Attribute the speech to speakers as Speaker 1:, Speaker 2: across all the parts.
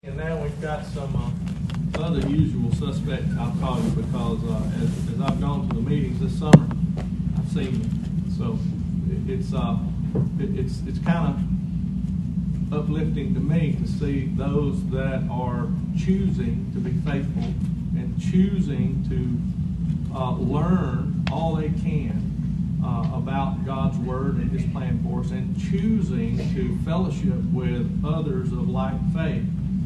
Speaker 1: And now we've got some other usual suspects, I'll call you, because as I've gone to the meetings this summer, I've seen them. So it's kind of uplifting to me to see those that are choosing to be faithful and choosing to learn all they can about God's Word and His plan for us, and choosing to fellowship with others of like faith.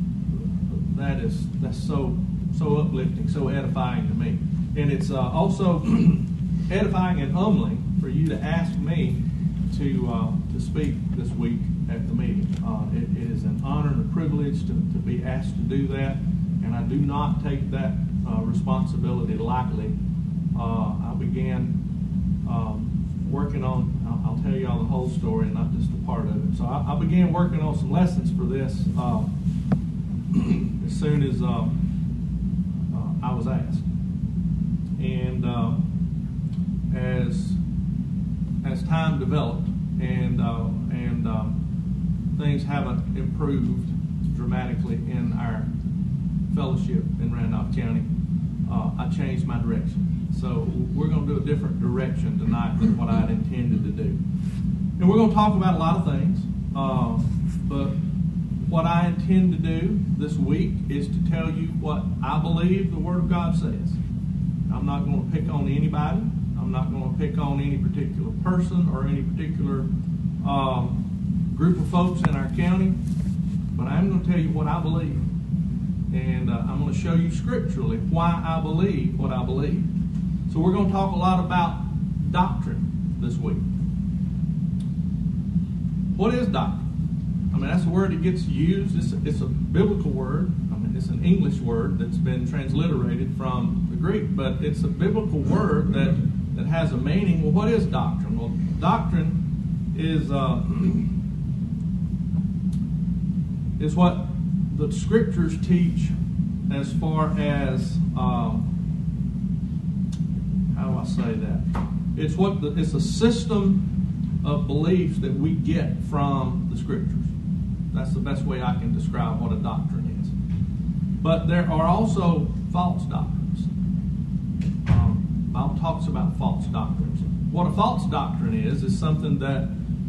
Speaker 1: That's so uplifting, so edifying to me. And it's also edifying and humbling for you to ask me to speak this week at the meeting. It is an honor and a privilege to be asked to do that, and I do not take that responsibility lightly. I began working on, I'll tell you all the whole story and not just a part of it. So I began working on some lessons for this as soon as I was asked. And as time developed and things haven't improved dramatically in our fellowship in Randolph County, I changed my direction. So we're going to do a different direction tonight than what I'd intended to do. And we're going to talk about a lot of things, but what I intend to do this week is to tell you what I believe the Word of God says. I'm not going to pick on anybody. I'm not going to pick on any particular person or any particular group of folks in our county, but I'm going to tell you what I believe. And I'm going to show you scripturally why I believe what I believe. So we're going to talk a lot about doctrine this week. What is doctrine? I mean, that's a word that gets used. It's a biblical word. I mean, it's an English word that's been transliterated from the Greek, but it's a biblical word that has a meaning. Well, what is doctrine? Well, doctrine is what the Scriptures teach as far as how do I say that? It's a system of beliefs that we get from the Scriptures. That's the best way I can describe what a doctrine is. But there are also false doctrines. The Bible talks about false doctrines. What a false doctrine is something that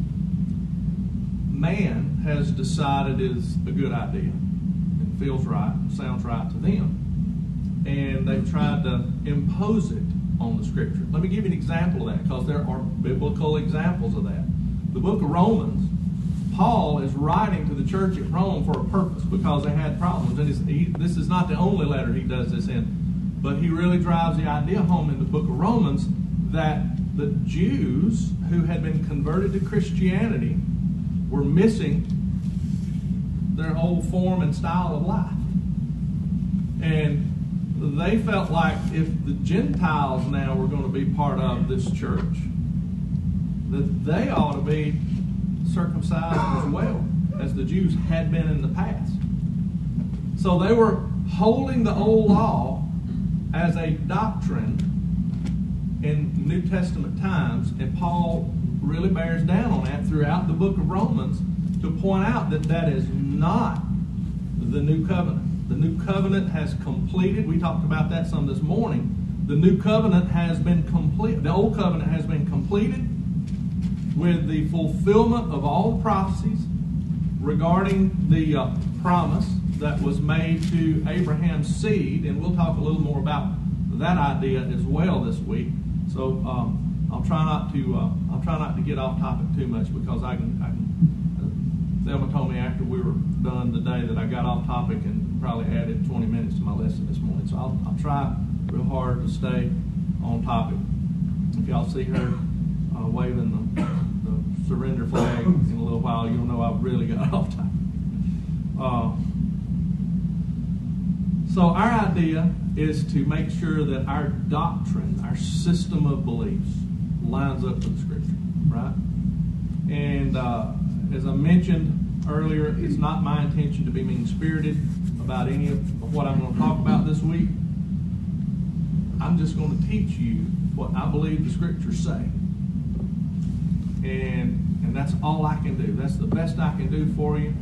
Speaker 1: man has decided is a good idea. It feels right, sounds right to them. And they've tried to impose it on the Scripture. Let me give you an example of that, because there are biblical examples of that. The book of Romans, Paul is writing to the church at Rome for a purpose, because they had problems. And this is not the only letter he does this in, but he really drives the idea home in the book of Romans that the Jews who had been converted to Christianity were missing their old form and style of life. And they felt like if the Gentiles now were going to be part of this church, that they ought to be circumcised as well as the Jews had been in the past. So they were holding the old law as a doctrine in New Testament times, and Paul really bears down on that throughout the book of Romans to point out that that is not the new covenant. The new covenant has completed. We talked about that some this morning. The new covenant has been complete. The old covenant has been completed with the fulfillment of all the prophecies regarding the promise that was made to Abraham's seed, and we'll talk a little more about that idea as well this week. So I'll try not to get off topic too much, because I can. Thelma told me after we were done today that I got off topic and probably added 20 minutes to my lesson this morning. So I'll try real hard to stay on topic. If y'all see her waving the surrender flag in a little while, you'll know I've really got off topic. So our idea is to make sure that our doctrine, our system of beliefs, lines up with the Scripture, right? And as I mentioned earlier, it's not my intention to be mean-spirited about any of what I'm going to talk about this week. I'm just going to teach you what I believe the Scriptures say. And that's all I can do. That's the best I can do for you.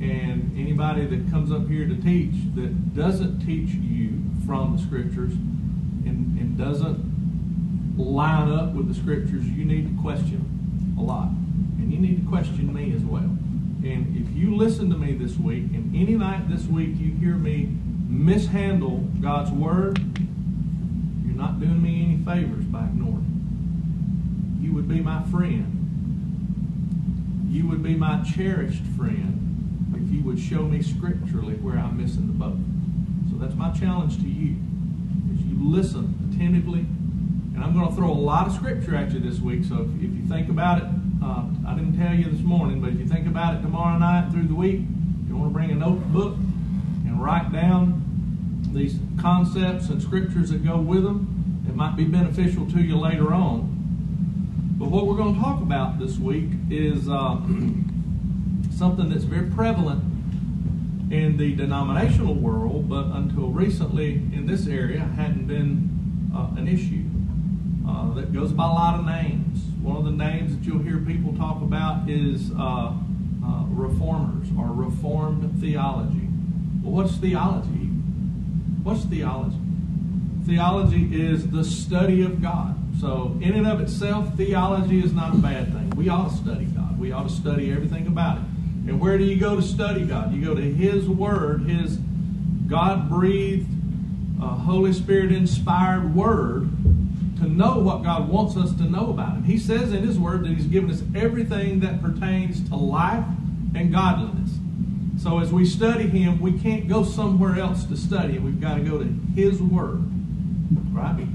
Speaker 1: And anybody that comes up here to teach that doesn't teach you from the Scriptures and doesn't line up with the Scriptures, you need to question a lot. And you need to question me as well. And if you listen to me this week, and any night this week you hear me mishandle God's Word, you're not doing me any favors by ignoring it. You would be my friend. You would be my cherished friend if you would show me scripturally where I'm missing the boat. So that's my challenge to you, is you listen attentively. And I'm going to throw a lot of scripture at you this week, so if you think about it, I didn't tell you this morning, but if you think about it tomorrow night through the week, you want to bring a notebook and write down these concepts and scriptures that go with them. It might be beneficial to you later on. But what we're going to talk about this week is something that's very prevalent in the denominational world, but until recently in this area hadn't been an issue. That goes by a lot of names. One of the names that you'll hear people talk about is reformers or reformed theology. Well, what's theology? What's theology? Theology is the study of God. So in and of itself, theology is not a bad thing. We ought to study God. We ought to study everything about it. And where do you go to study God? You go to His Word, His God-breathed, Holy Spirit-inspired Word, to know what God wants us to know about Him. He says in His Word that He's given us everything that pertains to life and godliness. So as we study Him, we can't go somewhere else to study Him. We've got to go to His Word. Right?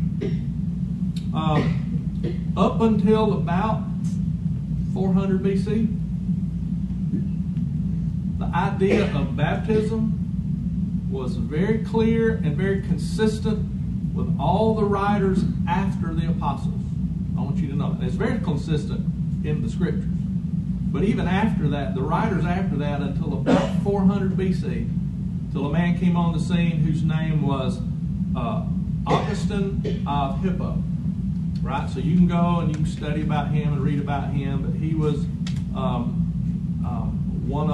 Speaker 1: Up until about 400 BC, the idea of baptism was very clear and very consistent with all the writers after the apostles. I want you to know that. It's very consistent in the Scriptures. But even after that, the writers after that, until about 400 BC, till a man came on the scene whose name was Augustine of Hippo. Right? So you can go and you can study about him and read about him, but he was one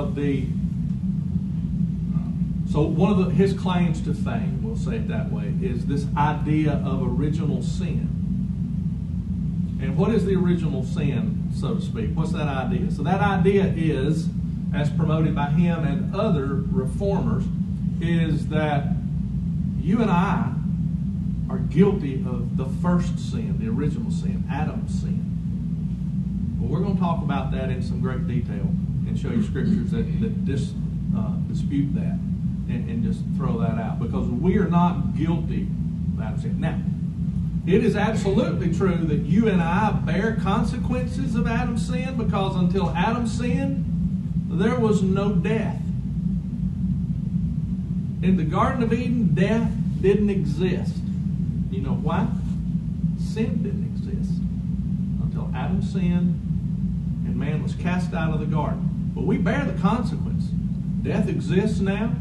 Speaker 1: of his claims to fame, we'll say it that way, is this idea of original sin. And what is the original sin, so to speak? What's that idea? So that idea is, as promoted by him and other reformers, is that you and I are guilty of the first sin, the original sin, Adam's sin. Well, we're going to talk about that in some great detail and show you scriptures that dispute that and just throw that out, because we are not guilty of Adam's sin. Now, it is absolutely true that you and I bear consequences of Adam's sin, because until Adam sinned, there was no death. In the Garden of Eden, death didn't exist. You know why? Sin didn't exist until Adam sinned and man was cast out of the garden. But we bear the consequence. Death exists now.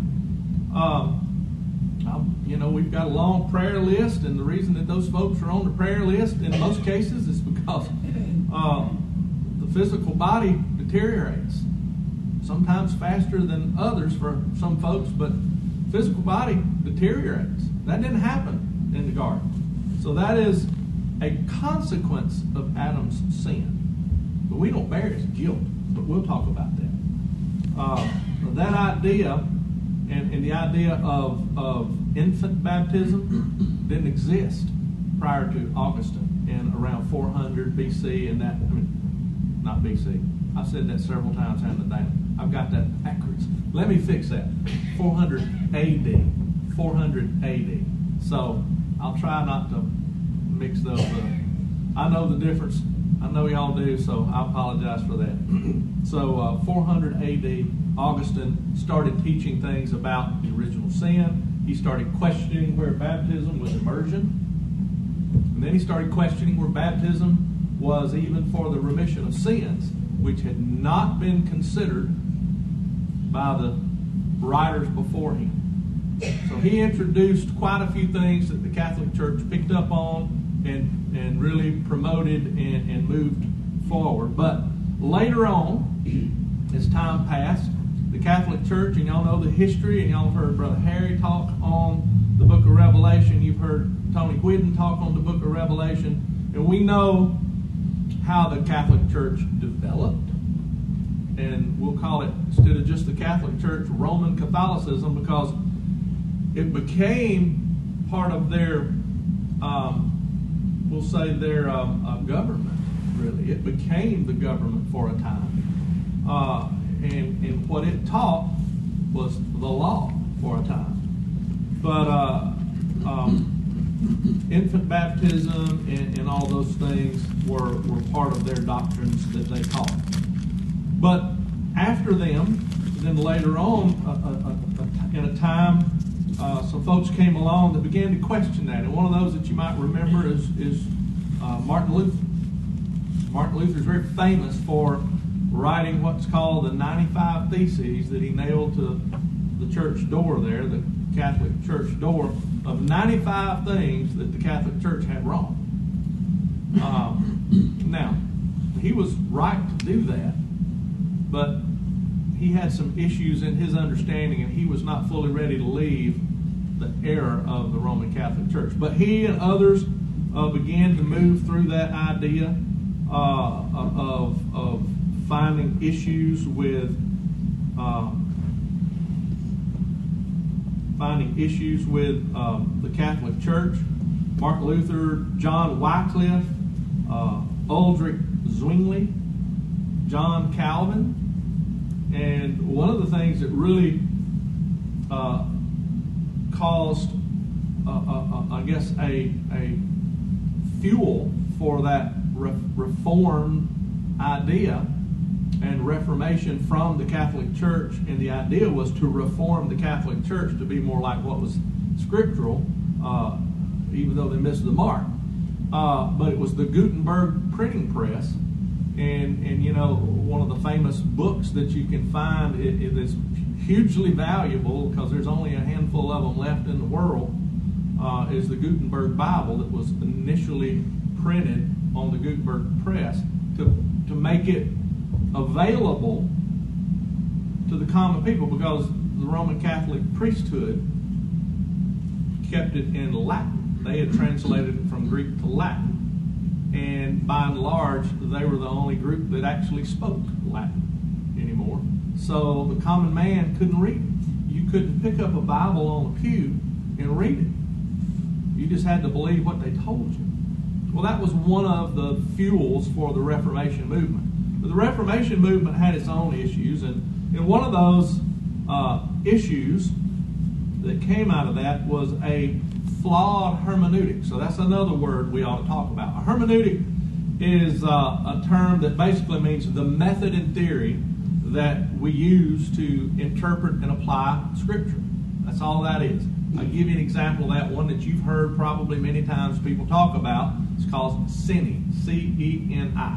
Speaker 1: We've got a long prayer list, and the reason that those folks are on the prayer list in most cases is because the physical body deteriorates. Sometimes faster than others for some folks, but physical body deteriorates. That didn't happen in the garden. So that is a consequence of Adam's sin. But we don't bear his guilt, but we'll talk about that. That idea and the idea of infant baptism didn't exist prior to Augustine in around 400 BC, and not BC. I've said that several times, haven't I? I've got that backwards. Let me fix that. 400 AD. 400 AD. So I'll try not to mix those up. I know the difference. I know y'all do, so I apologize for that. So 400 AD, Augustine started teaching things about the original sin. He started questioning where baptism was immersion. And then he started questioning where baptism was even for the remission of sins, which had not been considered by the writers before him. So he introduced quite a few things that the Catholic Church picked up on and really promoted and moved forward. But later on, as time passed, the Catholic Church, and y'all know the history, and y'all heard Brother Harry talk on the book of Revelation. You've heard Tony Whidden talk on the book of Revelation. And we know how the Catholic Church developed. And we'll call it, instead of just the Catholic Church, Roman Catholicism, because it became part of their, we'll say their government, really. It became the government for a time. And what it taught was the law for a time. But infant baptism and all those things were part of their doctrines that they taught. But after them, then later on, in a time, some folks came along that began to question that. And one of those that you might remember is Martin Luther. Martin Luther is very famous for writing what's called the 95 Theses that he nailed to the church door there, the Catholic church door, of 95 things that the Catholic Church had wrong. Now, he was right to do that, but he had some issues in his understanding, and he was not fully ready to leave the error of the Roman Catholic Church. But he and others began to move through that idea of finding issues with the Catholic Church. Martin Luther, John Wycliffe, Ulrich Zwingli, John Calvin. And one of the things that really caused, I guess, a fuel for that reform idea and reformation from the Catholic Church, and the idea was to reform the Catholic Church to be more like what was scriptural, even though they missed the mark. But it was the Gutenberg printing press, and you know, one of the famous books that you can find it is hugely valuable because there's only a handful of them left in the world, is the Gutenberg Bible that was initially printed on the Gutenberg press to make it available to the common people, because the Roman Catholic priesthood kept it in Latin. They had translated it from Greek to Latin, and by and large they were the only group that actually spoke Latin anymore. So the common man couldn't read it. You couldn't pick up a Bible on the pew and read it. You just had to believe what they told you. Well, that was one of the fuels for the Reformation movement. But the Reformation movement had its own issues, and one of those issues that came out of that was a flawed hermeneutic. So that's another word we ought to talk about. A hermeneutic is a term that basically means the method and theory that we use to interpret and apply Scripture. That's all that is. I'll give you an example of that, one that you've heard probably many times people talk about. It's called CENI, C-E-N-I.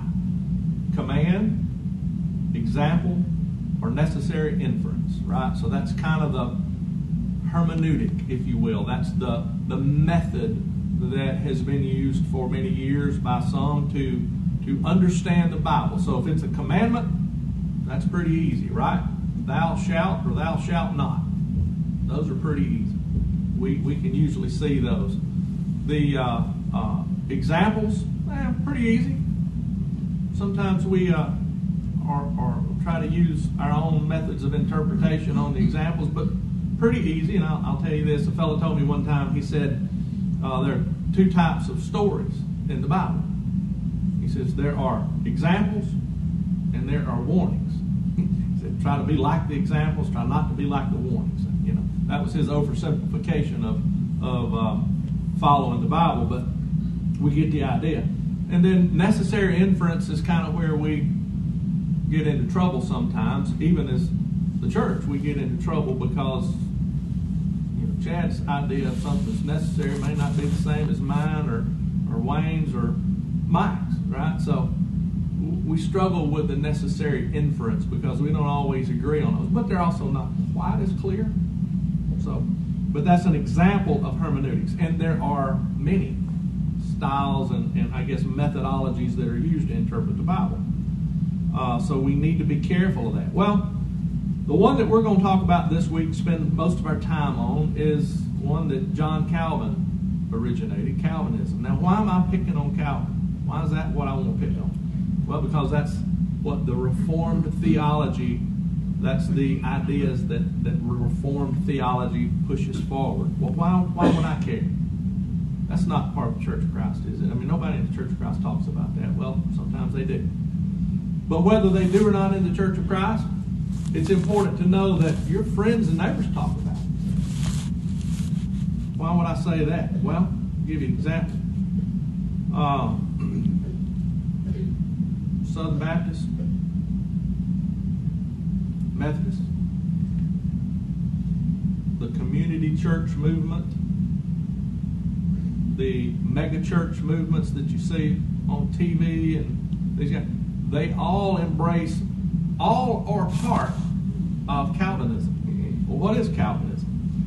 Speaker 1: Command, example, or necessary inference, right? So that's kind of the hermeneutic, if you will. That's the method that has been used for many years by some to understand the Bible. So if it's a commandment, that's pretty easy, right? Thou shalt or thou shalt not. Those are pretty easy. We can usually see those. The examples, pretty easy. Sometimes we are try to use our own methods of interpretation on the examples, but pretty easy. And I'll tell you this: a fellow told me one time. He said there are two types of stories in the Bible. He says there are examples and there are warnings. He said try to be like the examples, try not to be like the warnings. You know, that was his oversimplification of following the Bible, but we get the idea. And then necessary inference is kind of where we get into trouble sometimes. Even as the church, we get into trouble because Chad's idea of something's necessary may not be the same as mine or Wayne's or Mike's, right? So we struggle with the necessary inference because we don't always agree on those, but they're also not quite as clear. So, but that's an example of hermeneutics, and there are many styles and I guess methodologies that are used to interpret the Bible. So we need to be careful of that. Well, The one that we're going to talk about this week, spend most of our time on, is one that John Calvin originated, Calvinism. Now, why am I picking on Calvin? Why is that what I want to pick on? Well, because that's what the Reformed theology, that's the ideas that Reformed theology pushes forward. Well, why would I care? That's not part of the Church of Christ, is it? I mean, nobody in the Church of Christ talks about that. Well, sometimes they do. But whether they do or not in the Church of Christ, it's important to know that your friends and neighbors talk about it. Why would I say that? Well, I'll give you an example. Southern Baptist, Methodist, the community church movement, the mega church movements that you see on TV, and these guys, they all embrace, all or part of Calvinism. Well, what is Calvinism?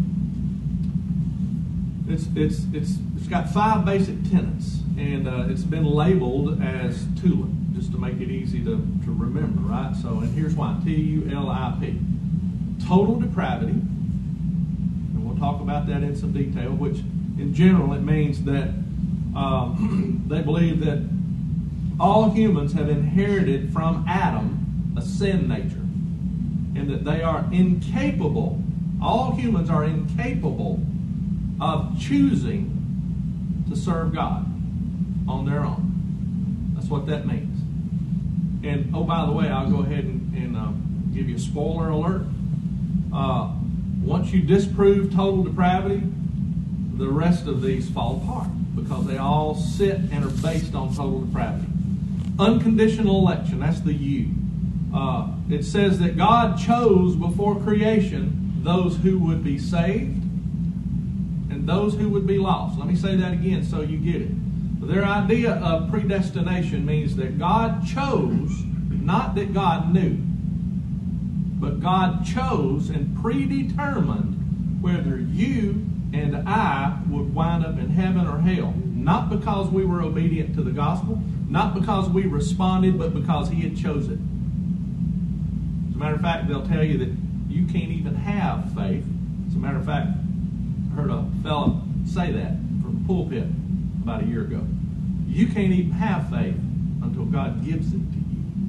Speaker 1: It's got 5 basic tenets, and it's been labeled as TULIP, just to make it easy to remember, right? So, and here's why: TULIP. Total depravity, and we'll talk about that in some detail, which in general it means that they believe that all humans have inherited from Adam a sin nature, and that they are incapable, all humans are incapable of choosing to serve God on their own. That's what that means. And, oh, by the way, I'll go ahead and give you a spoiler alert. Once you disprove total depravity, the rest of these fall apart, because they all sit and are based on total depravity. Unconditional election, that's the U. It says that God chose before creation those who would be saved and those who would be lost. Let me say that again so you get it. Their idea of predestination means that God chose, not that God knew, but God chose and predetermined whether you and I would wind up in heaven or hell. Not because we were obedient to the gospel, not because we responded, but because He had chosen it. As a matter of fact, they'll tell you that you can't even have faith. As a matter of fact, I heard a fellow say that from the pulpit about a year ago. You can't even have faith until God gives it to you.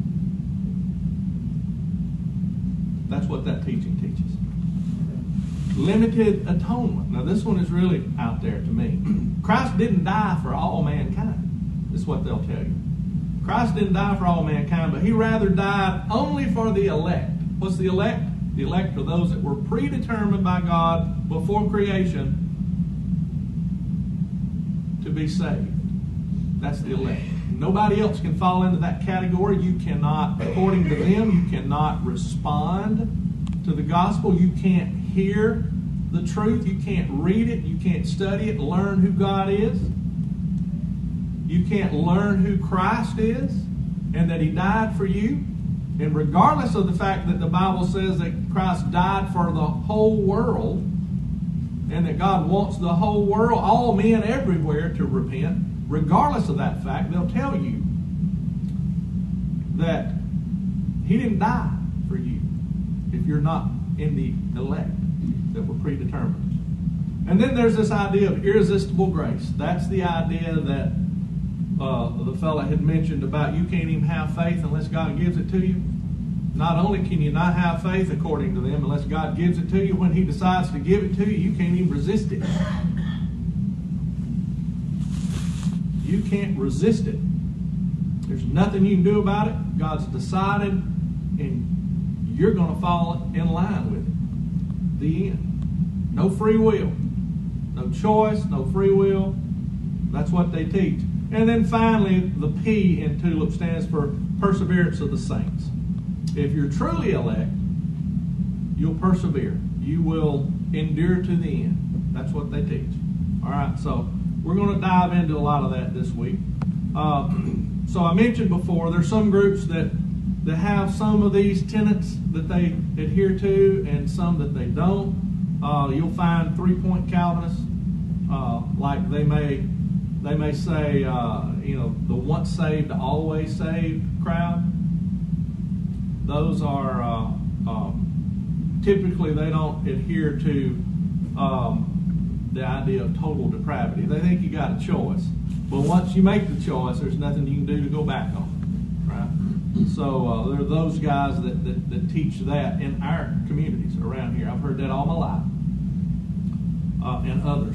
Speaker 1: That's what that teaching teaches. Limited atonement. Now, this one is really out there to me. Christ didn't die for all mankind. This is what they'll tell you. Christ didn't die for all mankind, but He rather died only for the elect. What's the elect? The elect are those that were predetermined by God before creation to be saved. That's the elect. Nobody else can fall into that category. You cannot, according to them, you cannot respond to the gospel. You can't hear the truth. You can't read it. You can't study it, learn who God is. You can't learn who Christ is and that He died for you. And regardless of the fact that the Bible says that Christ died for the whole world and that God wants the whole world, all men everywhere, to repent, regardless of that fact, they'll tell you that He didn't die for you if you're not in the elect that were predetermined. And then there's this idea of irresistible grace. That's the idea that the fella had mentioned about you can't even have faith unless God gives it to you. Not only can you not have faith according to them unless God gives it to you, when He decides to give it to you, you can't even resist it. You can't resist it. There's nothing you can do about it. God's decided, and you're going to fall in line with it. The end. No free will. No choice, no free will. That's what they teach. And then finally, the P in TULIP stands for perseverance of the saints. If you're truly elect, you'll persevere. You will endure to the end. That's what they teach. All right, so we're going to dive into a lot of that this week. So I mentioned before, there's some groups that have some of these tenets that they adhere to and some that they don't. You'll find 3-point Calvinists, like they may say, the once saved, always saved crowd. Those are typically they don't adhere to the idea of total depravity. They think you got a choice. But once you make the choice, there's nothing you can do to go back on, right? So there are those guys that teach that in our communities around here. I've heard that all my life, and others.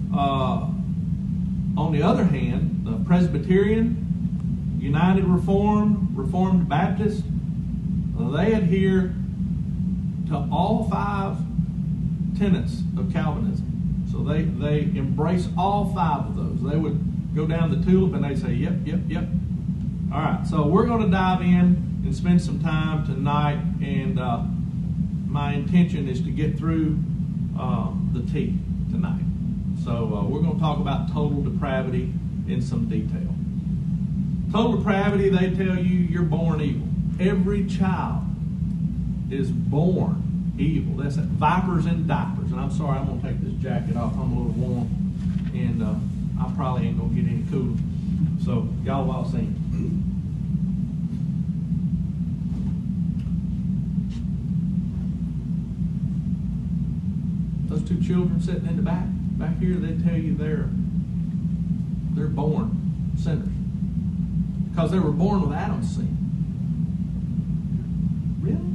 Speaker 1: On the other hand, the Presbyterian, United Reformed, Reformed Baptist, they adhere to all 5 tenets of Calvinism. So they embrace all 5 of those. They would go down the tulip and they'd say, yep. All right, so we're going to dive in and spend some time tonight, and my intention is to get through the T tonight. So we're going to talk about total depravity in some detail. Total depravity, they tell you, you're born evil. Every child is born evil. That's it. Vipers in diapers. And I'm sorry, I'm going to take this jacket off. I'm a little warm, and I probably ain't going to get any cooler. So y'all will all sing. Those 2 children sitting in the back here, they tell you they're born sinners because they were born with Adam's sin. Really?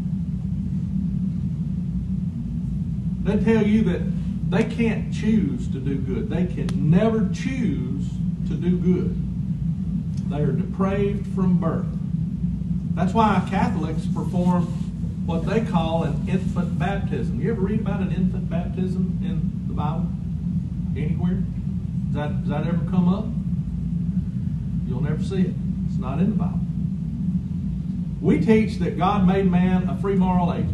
Speaker 1: They tell you that they can't choose to do good. They can never choose to do good. They are depraved from birth. That's why Catholics perform what they call an infant baptism. You ever read about an infant baptism in the Bible? Anywhere? Does that ever come up? You'll never see it. It's not in the Bible. We teach that God made man a free moral agent.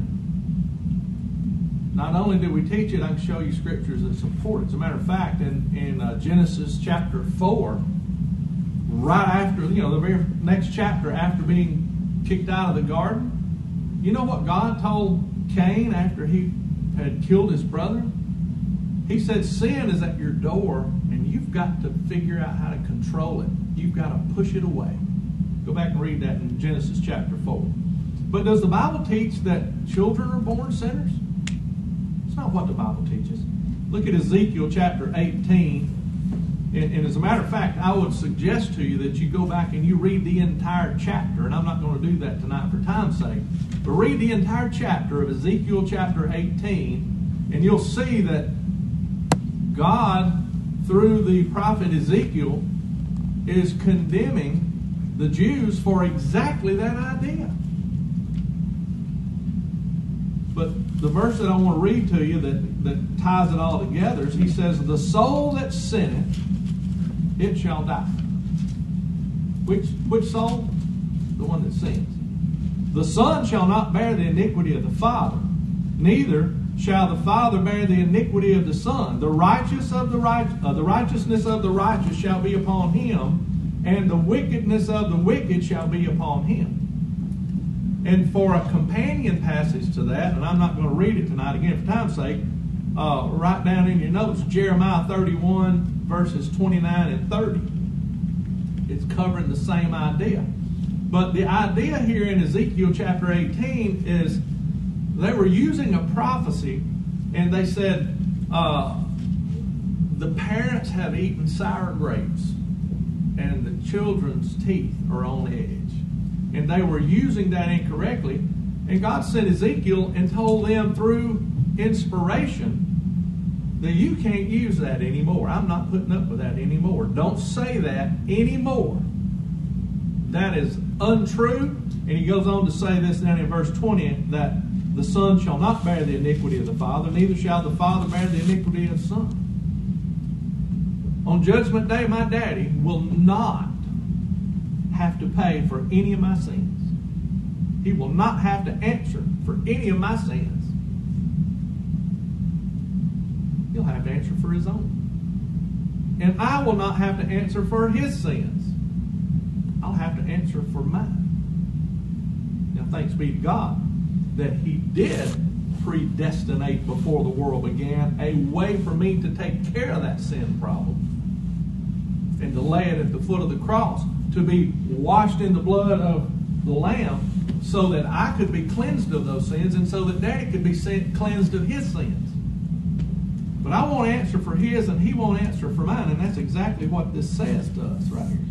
Speaker 1: Not only do we teach it, I can show you scriptures that support it. As a matter of fact, in Genesis chapter 4, right after, the very next chapter after being kicked out of the garden, you know what God told Cain after he had killed his brother? He said, sin is at your door, and you've got to figure out how to control it. You've got to push it away. Go back and read that in Genesis chapter 4. But does the Bible teach that children are born sinners? It's not what the Bible teaches. Look at Ezekiel chapter 18. And as a matter of fact, I would suggest to you that you go back and you read the entire chapter. And I'm not going to do that tonight for time's sake. But read the entire chapter of Ezekiel chapter 18. And you'll see that God, through the prophet Ezekiel, is condemning the Jews for exactly that idea. But the verse that I want to read to you that ties it all together is, he says, the soul that sinneth, it shall die. Which soul? The one that sins. The son shall not bear the iniquity of the father, neither shall the father bear the iniquity of the son. The righteousness of the righteous shall be upon him, and the wickedness of the wicked shall be upon him. And for a companion passage to that, and I'm not going to read it tonight again for time's sake, write down in your notes Jeremiah 31 verses 29 and 30. It's covering the same idea. But the idea here in Ezekiel chapter 18 is they were using a prophecy, and they said the parents have eaten sour grapes and the children's teeth are on edge. And they were using that incorrectly. And God sent Ezekiel and told them through inspiration that you can't use that anymore. I'm not putting up with that anymore. Don't say that anymore. That is untrue. And he goes on to say this down in verse 20, that the son shall not bear the iniquity of the father, neither shall the father bear the iniquity of the son. On Judgment Day, my daddy will not have to pay for any of my sins. He will not have to answer for any of my sins. He'll have to answer for his own. And I will not have to answer for his sins. I'll have to answer for mine. Now, thanks be to God that he did predestinate before the world began a way for me to take care of that sin problem and to lay it at the foot of the cross, to be washed in the blood of the Lamb so that I could be cleansed of those sins and so that Daddy could be cleansed of his sins. But I won't answer for his and he won't answer for mine, and that's exactly what this says to us right here.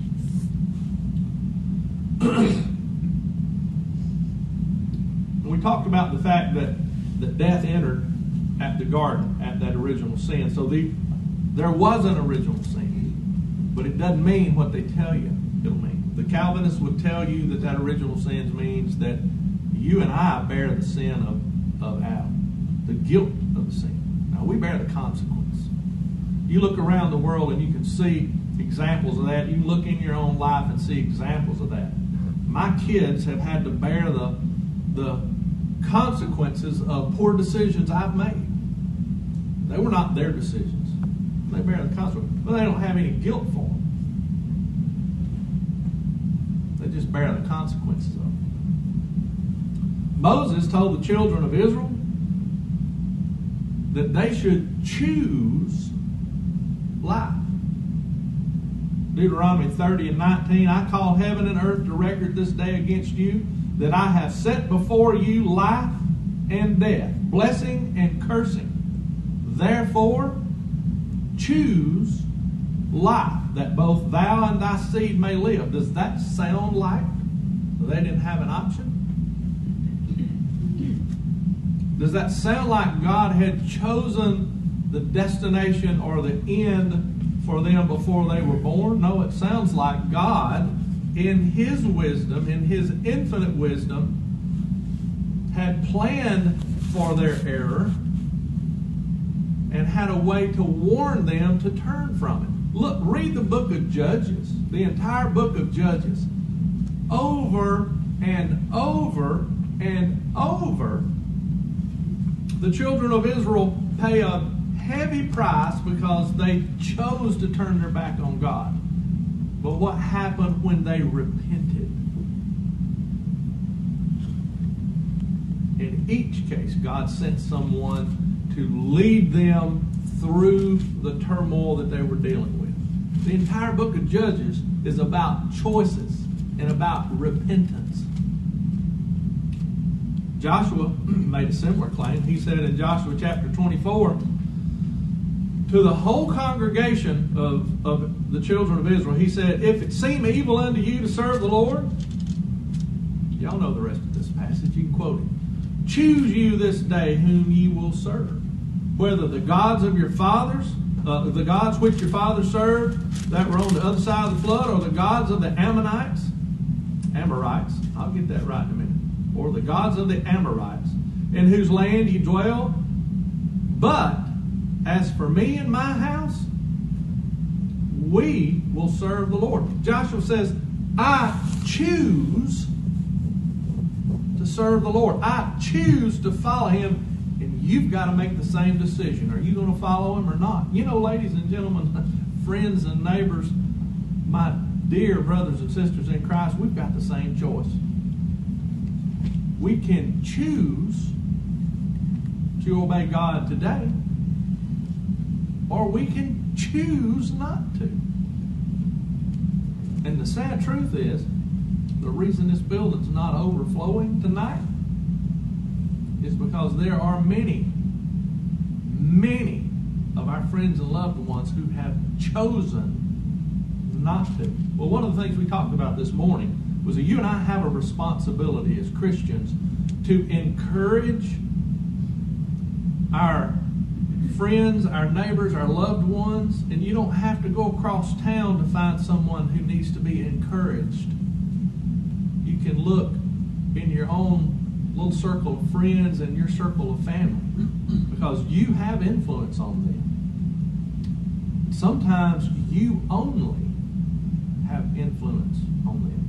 Speaker 1: We talked about the fact that death entered at the garden, at that original sin. So there was an original sin, but it doesn't mean what they tell you it'll mean. The Calvinists would tell you that original sin means that you and I bear the sin of Adam, the guilt of the sin. Now, we bear the consequence. You look around the world and you can see examples of that. You can look in your own life and see examples of that. My kids have had to bear the consequences of poor decisions I've made. They were not their decisions. They bear the consequences. But they don't have any guilt for them. They just bear the consequences of them. Moses told the children of Israel that they should choose life. Deuteronomy 30 and 19, I call heaven and earth to record this day against you, that I have set before you life and death, blessing and cursing. Therefore, choose life, that both thou and thy seed may live. Does that sound like they didn't have an option? Does that sound like God had chosen the destination or the end for them before they were born? No, it sounds like God, in His wisdom, in His infinite wisdom, had planned for their error and had a way to warn them to turn from it. Look, read the book of Judges, the entire book of Judges. Over and over and over, the children of Israel pay a heavy price because they chose to turn their back on God. But what happened when they repented? In each case, God sent someone to lead them through the turmoil that they were dealing with. The entire book of Judges is about choices and about repentance. Joshua made a similar claim. He said in Joshua chapter 24, to the whole congregation of the children of Israel, he said, if it seem evil unto you to serve the Lord, y'all know the rest of this passage, you can quote it. Choose you this day whom ye will serve, whether the gods of your fathers, the gods which your fathers served that were on the other side of the flood, or the gods of the Amorites, I'll get that right in a minute, or the gods of the Amorites, in whose land ye dwell. But as for me and my house, we will serve the Lord. Joshua says, I choose to serve the Lord. I choose to follow Him, and you've got to make the same decision. Are you going to follow Him or not? You know, ladies and gentlemen, friends and neighbors, my dear brothers and sisters in Christ, we've got the same choice. We can choose to obey God today, or we can choose not to. And the sad truth is, the reason this building's not overflowing tonight is because there are many of our friends and loved ones who have chosen not to. Well, one of the things we talked about this morning was that you and I have a responsibility as Christians to encourage our friends, our neighbors, our loved ones, and you don't have to go across town to find someone who needs to be encouraged. You can look in your own little circle of friends and your circle of family because you have influence on them. Sometimes you only have influence on them.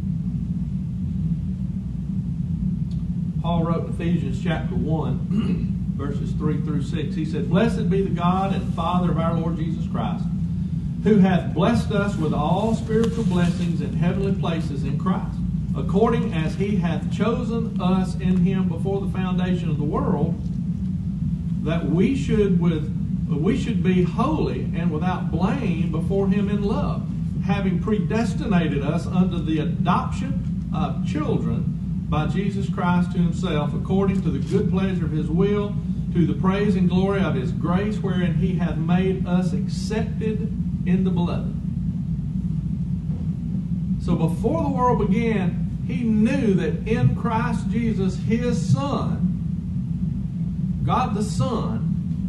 Speaker 1: Paul wrote in Ephesians chapter 1, verses 3 through 6. He said, Blessed be the God and Father of our Lord Jesus Christ, who hath blessed us with all spiritual blessings in heavenly places in Christ, according as He hath chosen us in Him before the foundation of the world, that we should be holy and without blame before Him in love, having predestinated us unto the adoption of children by Jesus Christ to himself, according to the good pleasure of his will, to the praise and glory of his grace, wherein he hath made us accepted in the beloved. So before the world began, he knew that in Christ Jesus, his Son, God the Son,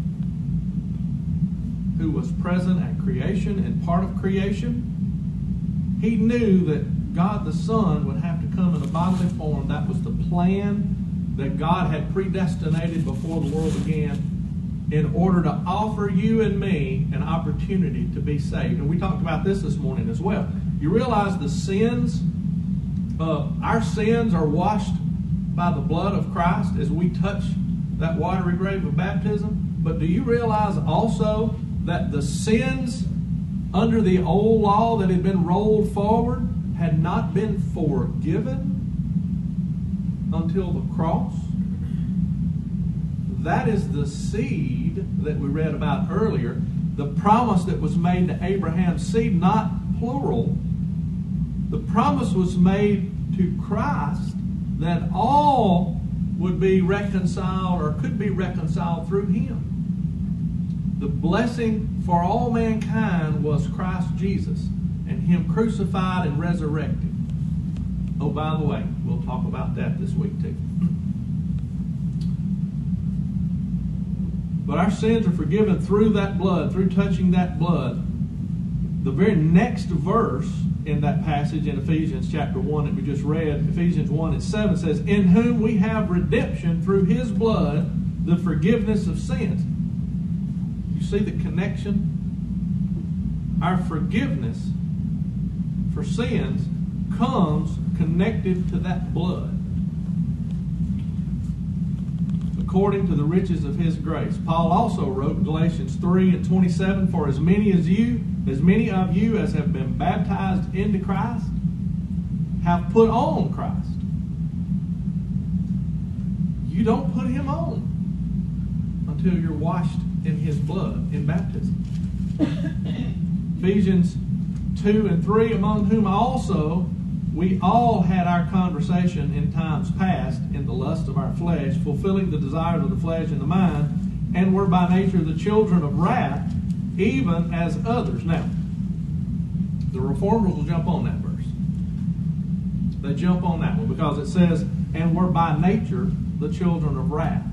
Speaker 1: who was present at creation and part of creation, he knew that God the Son would have to come in a bodily form. That was the plan that God had predestinated before the world began in order to offer you and me an opportunity to be saved. And we talked about this morning as well. You realize the sins, our sins are washed by the blood of Christ as we touch that watery grave of baptism. But do you realize also that the sins under the old law that had been rolled forward had not been forgiven until the cross? That is the seed that we read about earlier, the promise that was made to Abraham's seed, not plural. The promise was made to Christ that all would be reconciled or could be reconciled through him. The blessing for all mankind was Christ Jesus and him crucified and resurrected. Oh, by the way, we'll talk about that this week too. But our sins are forgiven through that blood, through touching that blood. The very next verse in that passage in Ephesians chapter 1 that we just read, Ephesians 1:7 says, in whom we have redemption through his blood, the forgiveness of sins. You see the connection? Our forgiveness for sins comes connected to that blood. According to the riches of his grace. Paul also wrote in Galatians 3:27, for as many of you as have been baptized into Christ have put on Christ. You don't put him on until you're washed in his blood in baptism. Ephesians 2:3, among whom also we all had our conversation in times past in the lust of our flesh, fulfilling the desires of the flesh and the mind, and were by nature the children of wrath, even as others. Now, the reformers will jump on that verse. They jump on that one because it says, and were by nature the children of wrath.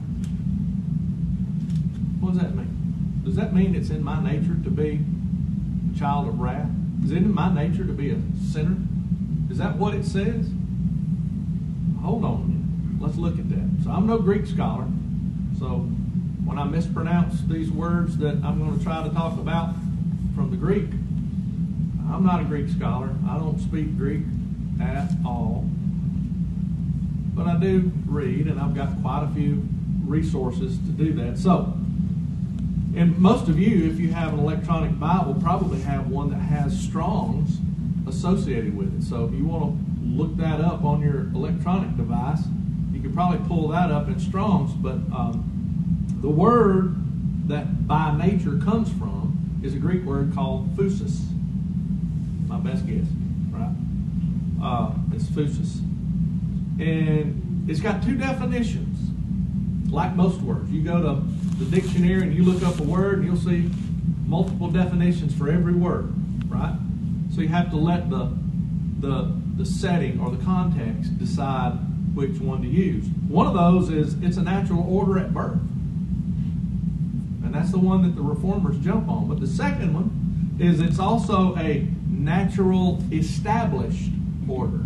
Speaker 1: What does that mean? Does that mean it's in my nature to be a child of wrath? Is it in my nature to be a sinner? Is that what it says? Hold on a minute. Let's look at that. So I'm no Greek scholar. So when I mispronounce these words that I'm going to try to talk about from the Greek, I'm not a Greek scholar. I don't speak Greek at all. But I do read, and I've got quite a few resources to do that. So, and most of you, if you have an electronic Bible, probably have one that has Strong's associated with it. So if you want to look that up on your electronic device, you can probably pull that up in Strong's. But the word that by nature comes from is a Greek word called phusis. My best guess, right? It's phusis. And it's got two definitions. Like most words, you go to the dictionary and you look up a word and you'll see multiple definitions for every word, right? So you have to let the setting or the context decide which one to use. One of those is it's a natural order at birth. And that's the one that the reformers jump on. But the second one is it's also a natural established order.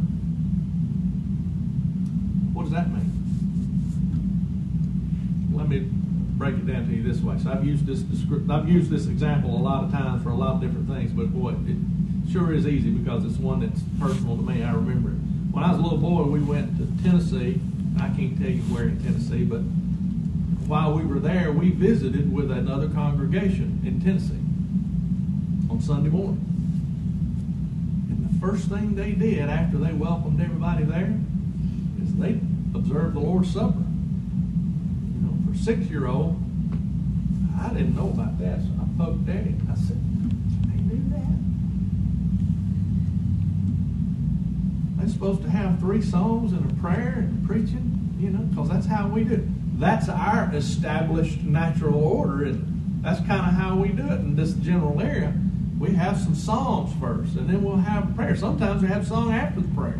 Speaker 1: What does that mean? Let me break it down to you this way. So I've used this example a lot of times for a lot of different things, but boy, it sure is easy because it's one that's personal to me. I remember it. When I was a little boy, we went to Tennessee. I can't tell you where in Tennessee, but while we were there, we visited with another congregation in Tennessee on Sunday morning. And the first thing they did after they welcomed everybody there is they observed the Lord's Supper. You know, for a 6-year-old, I didn't know about that, so I poked at him. I said, "They do that? They supposed to have 3 songs and a prayer and preaching, because that's how we do it. That's our established natural order, and that's kind of how we do it in this general area. We have some songs first, and then we'll have prayer. Sometimes we have a song after the prayer.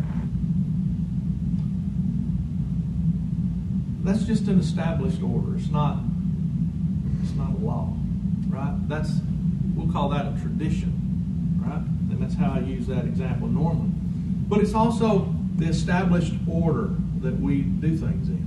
Speaker 1: That's just an established order. It's not a law, right? We'll call that a tradition, right? And that's how I use that example normally. But it's also the established order that we do things in.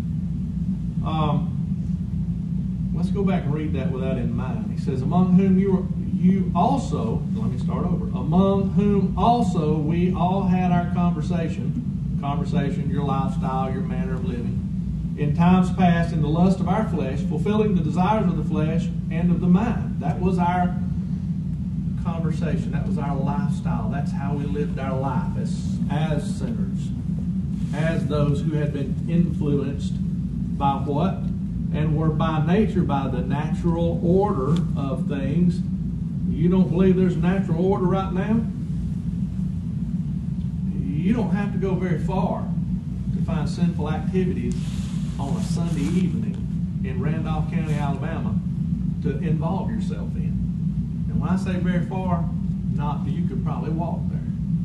Speaker 1: Let's go back and read that with that in mind. He says, among whom you also, let me start over. Among whom also we all had our conversation, your lifestyle, your manner of living, in times past in the lust of our flesh, fulfilling the desires of the flesh and of the mind. That was our conversation. That was our lifestyle. That's how we lived our life as sinners, as those who had been influenced by what? And were by nature, by the natural order of things. You don't believe there's a natural order right now? You don't have to go very far to find sinful activities on a Sunday evening in Randolph County, Alabama, to involve yourself in. And when I say very far, you could probably walk there.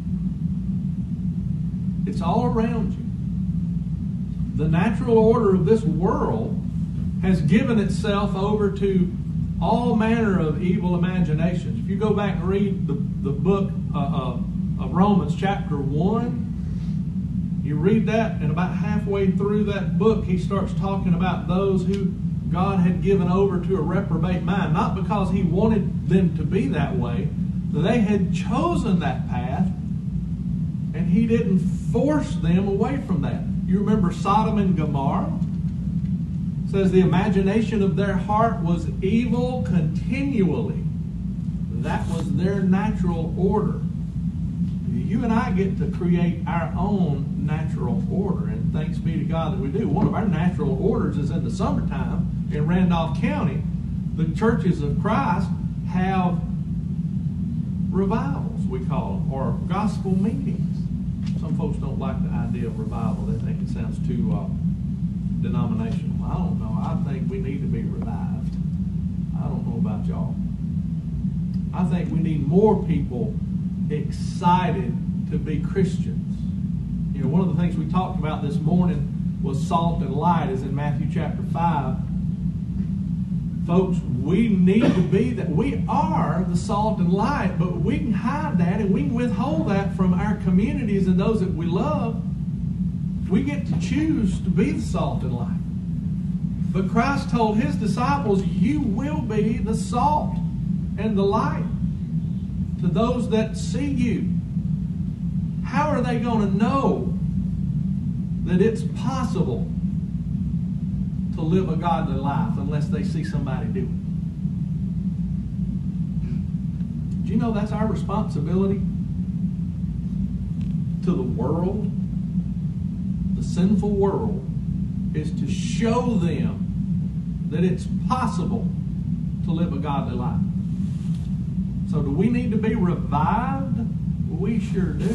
Speaker 1: It's all around you. The natural order of this world has given itself over to all manner of evil imaginations. If you go back and read the book of Romans chapter 1, you read that, and about halfway through that book, he starts talking about those who God had given over to a reprobate mind. Not because he wanted them to be that way. They had chosen that path, and he didn't force them away from that. You remember Sodom and Gomorrah? It says the imagination of their heart was evil continually. That was their natural order. You and I get to create our own natural order, and thanks be to God that we do. One of our natural orders is in the summertime in Randolph County. The churches of Christ have revivals, we call them, or gospel meetings. Some folks don't like the idea of revival. They think it sounds too denominational. I don't know. I think we need to be revived. I don't know about y'all. I think we need more people excited to be Christians. One of the things we talked about this morning was salt and light, is in Matthew chapter 5. Folks, we need to be that. We are the salt and light, but we can hide that and we can withhold that from our communities and those that we love. We get to choose to be the salt and light. But Christ told his disciples, you will be the salt and the light to those that see you. How are they going to know that it's possible to live a godly life unless they see somebody do it? Do you know that's our responsibility to the world? The sinful world is to show them that it's possible to live a godly life. So do we need to be revived? We sure do.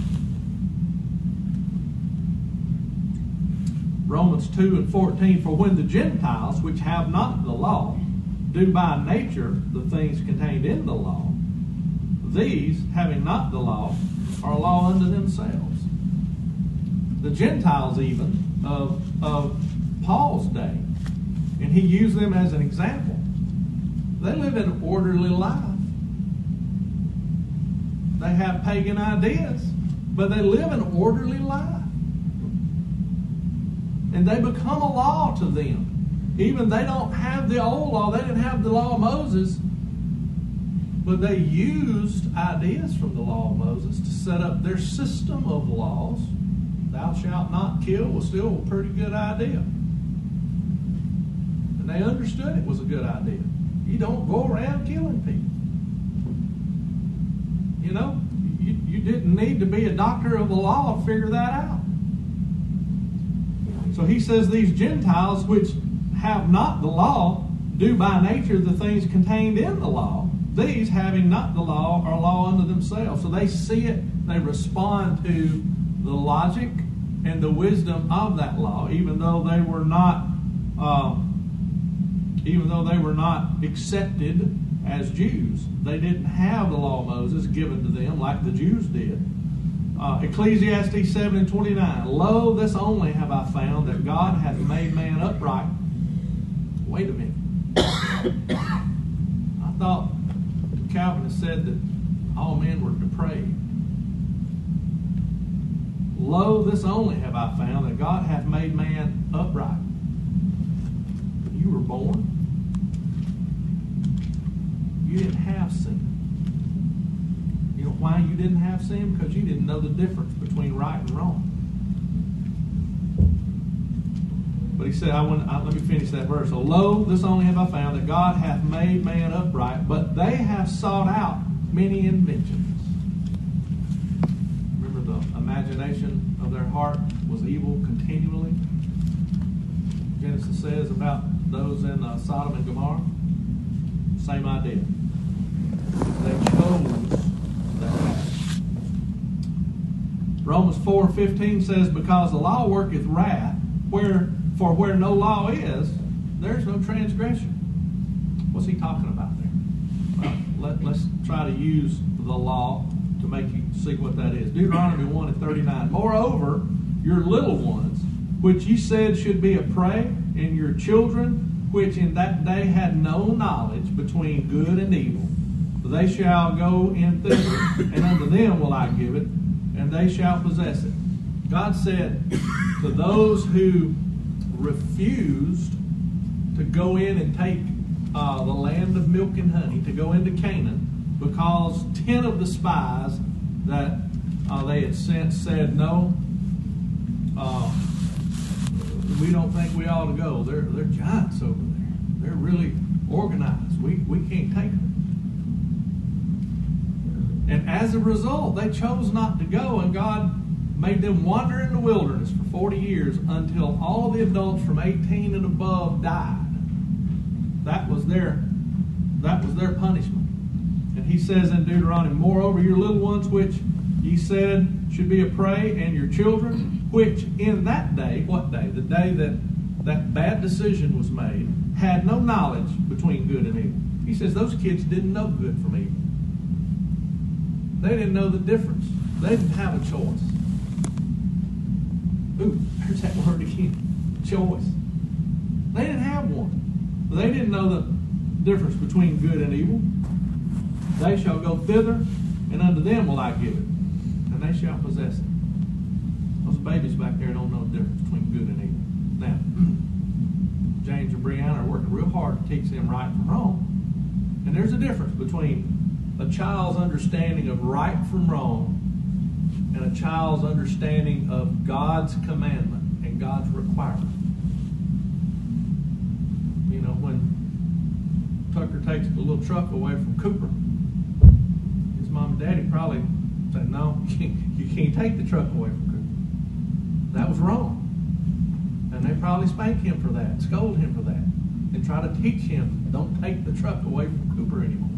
Speaker 1: Romans 2:14, for when the Gentiles, which have not the law, do by nature the things contained in the law, these, having not the law, are a law unto themselves. The Gentiles even of Paul's day, and he used them as an example. They live an orderly life. They have pagan ideas, but they live an orderly life. And they become a law to them. Even they don't have the old law. They didn't have the law of Moses. But they used ideas from the law of Moses to set up their system of laws. Thou shalt not kill was still a pretty good idea. And they understood it was a good idea. You don't go around killing people. You didn't need to be a doctor of the law to figure that out. So he says these Gentiles which have not the law do by nature the things contained in the law. These, having not the law, are a law unto themselves. So they see it, they respond to the logic and the wisdom of that law, even though they were not accepted as Jews. They didn't have the law of Moses given to them like the Jews did. Ecclesiastes 7:29. Lo, this only have I found, that God hath made man upright. Wait a minute. I thought Calvinists said that all men were depraved. Lo, this only have I found, that God hath made man upright. You were born. You didn't have sin. You know why you didn't have sin? Because you didn't know the difference between right and wrong. But he said, let me finish that verse. So, lo, this only have I found, that God hath made man upright, but they have sought out many inventions. Remember, the imagination of their heart was evil continually. Genesis says about those in Sodom and Gomorrah. Same idea. They chose that path. Romans 4:15 says, because the law worketh wrath, where no law is, there's no transgression. What's he talking about there? Well, let's try to use the law to make you see what that is. Deuteronomy 1:39. Moreover, your little ones, which ye said should be a prey, and your children, which in that day had no knowledge between good and evil, they shall go in thither, and unto them will I give it, and they shall possess it. God said to those who refused to go in and take the land of milk and honey, to go into Canaan, because 10 of the spies that they had sent said, no, we don't think we ought to go. They're giants over there. They're really organized. We can't take them. And as a result, they chose not to go, and God made them wander in the wilderness for 40 years until all the adults from 18 and above died. That was their punishment. And he says in Deuteronomy, moreover, your little ones which ye said should be a prey, and your children, which in that day, what day? The day that bad decision was made, had no knowledge between good and evil. He says those kids didn't know good from evil. They didn't know the difference. They didn't have a choice. Ooh, there's that word again. Choice. They didn't have one. They didn't know the difference between good and evil. They shall go thither, and unto them will I give it, and they shall possess it. Those babies back there don't know the difference between good and evil. Now, James and Brianna are working real hard to teach them right from wrong. And there's a difference between a child's understanding of right from wrong and a child's understanding of God's commandment and God's requirement. You know, when Tucker takes the little truck away from Cooper, his mom and daddy probably said, no, you can't take the truck away from Cooper. That was wrong. And they probably spank him for that, scold him for that, and try to teach him, don't take the truck away from Cooper anymore.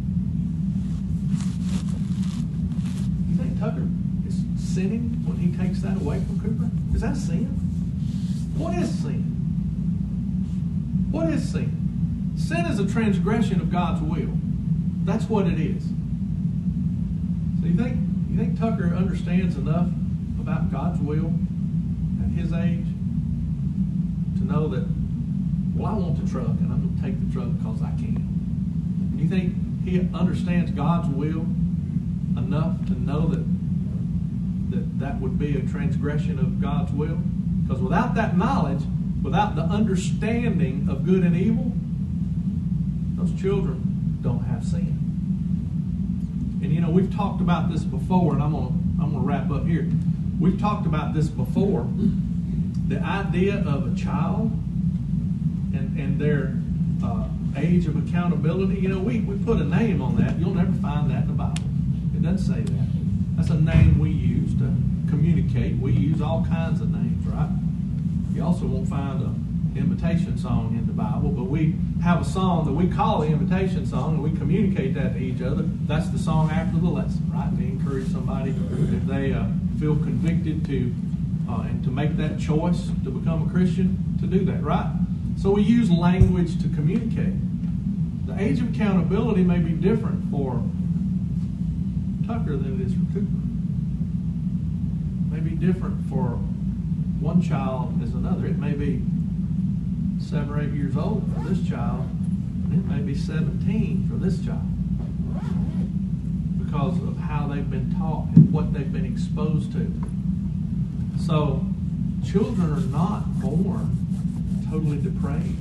Speaker 1: You think Tucker is sinning when he takes that away from Cooper? Is that sin? What is sin? What is sin? Sin is a transgression of God's will. That's what it is. So you think Tucker understands enough about God's will at his age to know that, well, I want the truck and I'm going to take the truck because I can? You think he understands God's will enough to know that would be a transgression of God's will? Because without that knowledge, without the understanding of good and evil, those children don't have sin. And you know, we've talked about this before, and I'm gonna wrap up here. We've talked about this before. The idea of a child and their age of accountability. You know, we put a name on that. You'll never find that in the Bible. It doesn't say that. That's a name we use to communicate. We use all kinds of names, right? You also won't find an invitation song in the Bible, but we have a song that we call the invitation song, and we communicate that to each other. That's the song after the lesson, right? We encourage somebody, if they feel convicted to and to make that choice to become a Christian, to do that, right? So we use language to communicate. The age of accountability may be different for Tucker than it is for Cooper. It may be different for one child as another. It may be 7 or 8 years old for this child, and it may be 17 for this child, because of how they've been taught and what they've been exposed to. So children are not born totally depraved.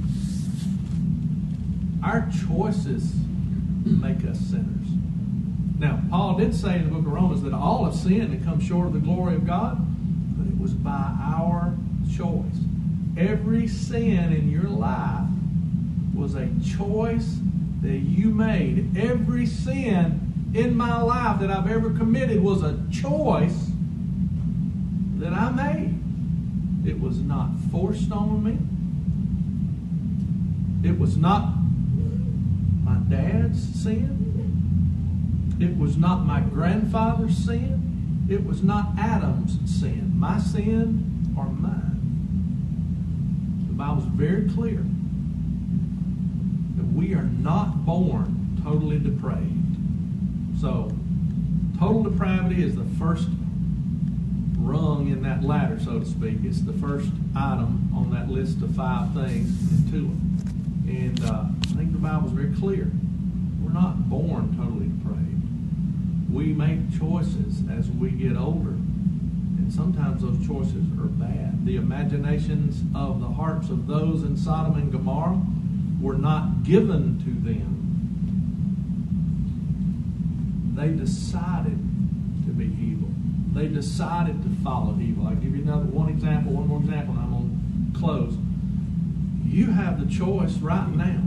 Speaker 1: Our choices make us sinners. Now, Paul did say in the book of Romans that all have sinned and come short of the glory of God, but it was by our choice. Every sin in your life was a choice that you made. Every sin in my life that I've ever committed was a choice that I made. It was not forced on me. It was not my dad's sin. It was not my grandfather's sin. It was not Adam's sin. My sin or mine. The Bible's very clear that we are not born totally depraved. So, total depravity is the first rung in that ladder, so to speak. It's the first item on that list of 5 things in Tulip. And I think the Bible's very clear. We're not born totally depraved. We make choices as we get older. And sometimes those choices are bad. The imaginations of the hearts of those in Sodom and Gomorrah were not given to them. They decided to be evil. They decided to follow evil. I'll give you one more example, and I'm going to close. You have the choice right now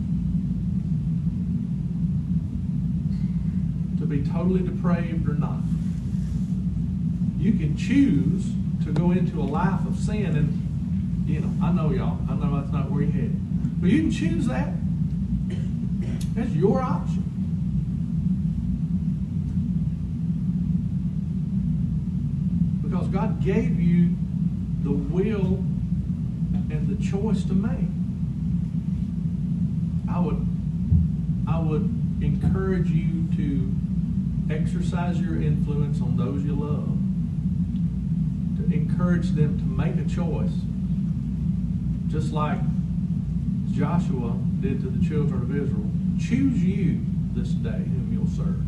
Speaker 1: to be totally depraved or not. You can choose to go into a life of sin, and I know y'all, I know that's not where you're headed, but you can choose that. That's your option. Because God gave you the will and the choice to make. I would encourage you to exercise your influence on those you love. To encourage them to make a choice, just like Joshua did to the children of Israel. Choose you this day whom you'll serve.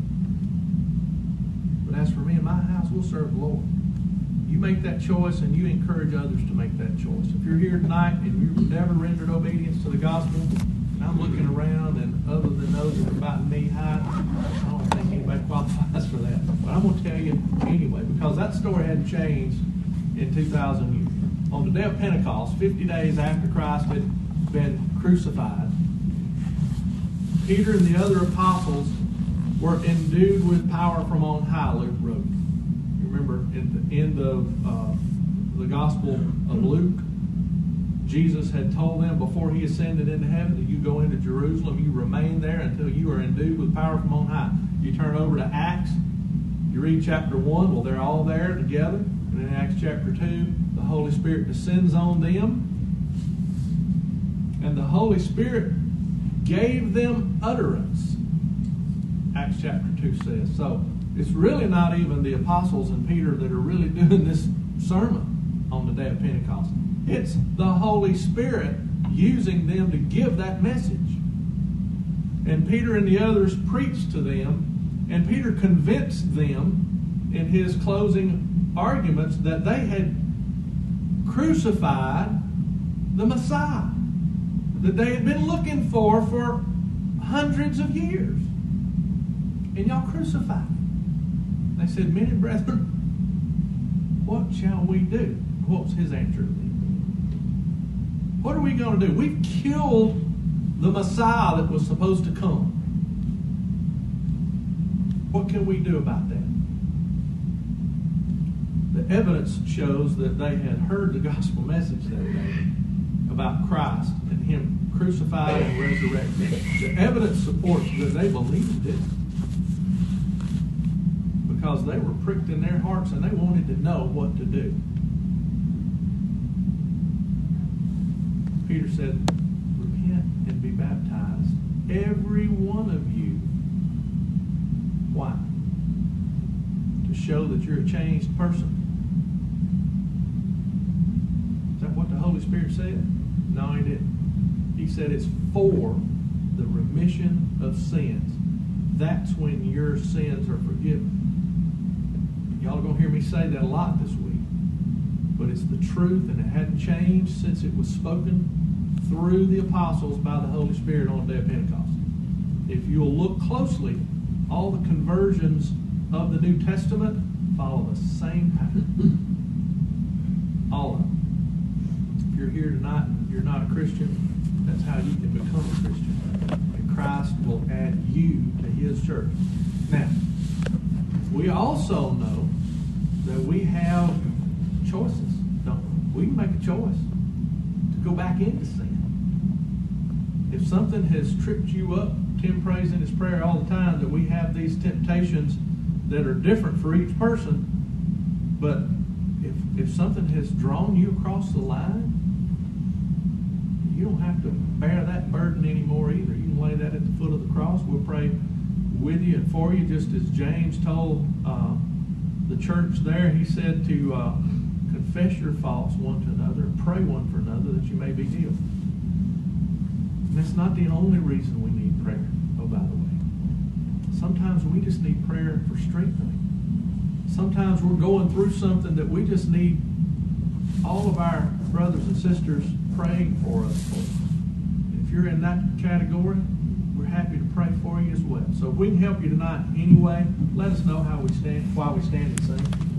Speaker 1: But as for me and my house, we'll serve the Lord. You make that choice, and you encourage others to make that choice. If you're here tonight and you've never rendered obedience to the gospel, and I'm looking around, and other than those that are about knee high, I don't think anybody qualifies for that. But I'm going to tell you anyway, because that story hadn't changed in 2,000 years. On the day of Pentecost, 50 days after Christ had been crucified, Peter and the other apostles were endued with power from on high, Luke wrote. Remember, at the end of the Gospel of Luke, Jesus had told them before he ascended into heaven that you go into Jerusalem, you remain there until you are endued with power from on high. You turn over to Acts, you read chapter 1, well, they're all there together. And in Acts chapter 2, the Holy Spirit descends on them. And the Holy Spirit gave them utterance, Acts chapter 2 says. So, it's really not even the apostles and Peter that are really doing this sermon on the day of Pentecost. It's the Holy Spirit using them to give that message. And Peter and the others preached to them, and Peter convinced them in his closing arguments that they had crucified the Messiah that they had been looking for hundreds of years. And y'all crucified him. They said, "Men and brethren, what shall we do?" What was his answer to them? What are we going to do? We've killed the Messiah that was supposed to come. What can we do about that? The evidence shows that they had heard the gospel message that day about Christ and him crucified and resurrected. The evidence supports that they believed it because they were pricked in their hearts and they wanted to know what to do. Peter said, repent and be baptized, every one of you. Why? To show that you're a changed person. Is that what the Holy Spirit said? No, he didn't. He said it's for the remission of sins. That's when your sins are forgiven. Y'all are going to hear me say that a lot this week. But it's the truth, and it hadn't changed since it was spoken through the apostles by the Holy Spirit on the day of Pentecost. If you'll look closely, all the conversions of the New Testament follow the same pattern. All of them. If you're here tonight and you're not a Christian, that's how you can become a Christian. And Christ will add you to His church. Now, we also know that we have choices, don't we? We can make a choice to go back into sin. If something has tripped you up, Tim prays in his prayer all the time that we have these temptations that are different for each person. But if something has drawn you across the line, you don't have to bear that burden anymore either. You can lay that at the foot of the cross. We'll pray with you and for you, just as James told the church there. He said to confess your faults one to another and pray one for another that you may be healed. And that's not the only reason we need prayer, oh, by the way. Sometimes we just need prayer for strengthening. Sometimes we're going through something that we just need all of our brothers and sisters praying for us for. If you're in that category, we're happy to pray for you as well. So if we can help you tonight anyway, let us know how we stand, why we stand and sing.